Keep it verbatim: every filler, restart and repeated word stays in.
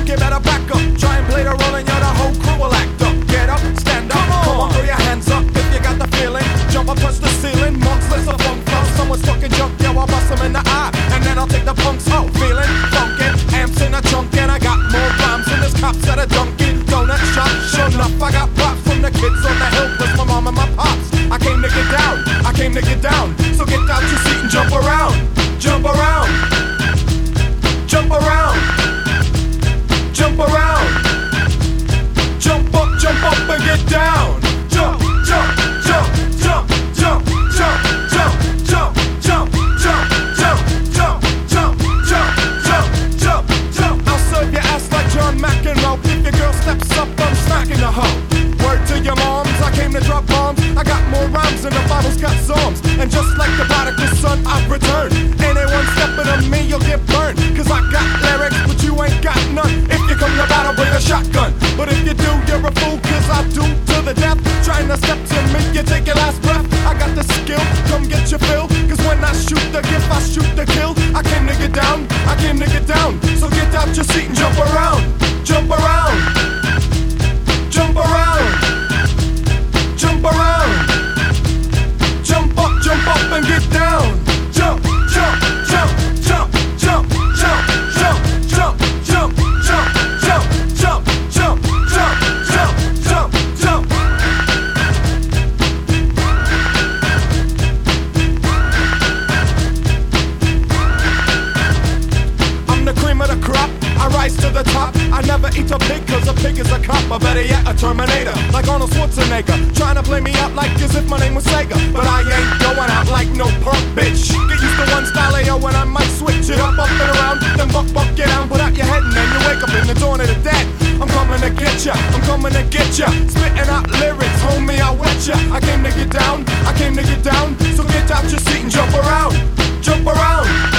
punk, you better back up. Try and play the role and you're the whole crew will act up. Get up, stand up, come on, come on throw your hands up if you got the feeling. Jump up, touch the ceiling, monks, let's a funk flow. Someone's talking junk, yo, I'll bust them in the eye, and then I'll take the punks out. Feeling funky, amps in a trunk, and I got more rhymes than this cops at a Dunkin' Donut shop. Sure enough, I got props from the kids on the hill, plus my mom and my pops. I came to get down, I came to get down. So get out your seat and jump around, jump around, jump around, jump around, jump up, jump up and get down. Jump, jump, jump, jump, jump, jump, jump, jump, jump, jump, jump, jump, jump, jump, jump, jump, jump. I'll serve your ass like John McEnroe. If your girl steps up, I'm smacking the hoe. Word to your moms, I came to drop bombs. I got more rhymes than the Bible's got psalms. And just like the prodigal son, I've returned. Anyone stepping on me, you'll get burned. Cause I got lyrics, but you ain't got none. If you come to battle, bring a shotgun. But if you do, you're a fool, cause I do to the death. Trying to step to me, you take your last breath. I got the skill, come get your fill. Cause when I shoot the gift, I shoot the kill. I came to get down, I came to get down. So get out your seat and jump around, jump around, jump around, jump around, jump up, jump up and get down. Jump, jump, jump, jump, jump, jump, jump, jump, jump, jump, jump, jump, jump, jump, jump, jump, jump. I'm the cream of the crop, I rise to the top. I never eat a pig cause a pig is a cop. Or better yet, a Terminator, like Arnold Schwarzenegger. Trying to play me out like as if my name was Sega. But I ain't going out like no punk bitch. Get used to one style A O when I might switch it up, up and around. Then buck, buck, get down, put out your head and then you wake up in the dawn of the dead. I'm coming to get ya, I'm coming to get ya. Spitting out lyrics, homie, I'll wet ya. I came to get down, I came to get down. So get out your seat and jump around, jump around.